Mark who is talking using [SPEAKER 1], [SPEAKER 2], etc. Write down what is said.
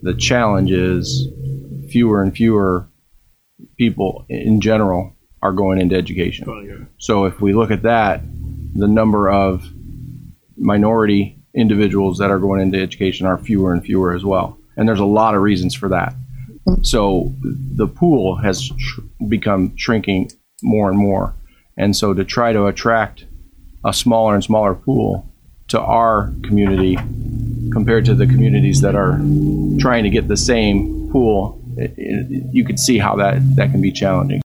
[SPEAKER 1] The challenge is fewer and fewer people in general are going into education. So if we look at that, the number of minority individuals that are going into education are fewer and fewer as well. And there's a lot of reasons for that. So the pool has become shrinking more and more. And so to try to attract a smaller and smaller pool to our community compared to the communities that are trying to get the same pool, you can see how that can be challenging.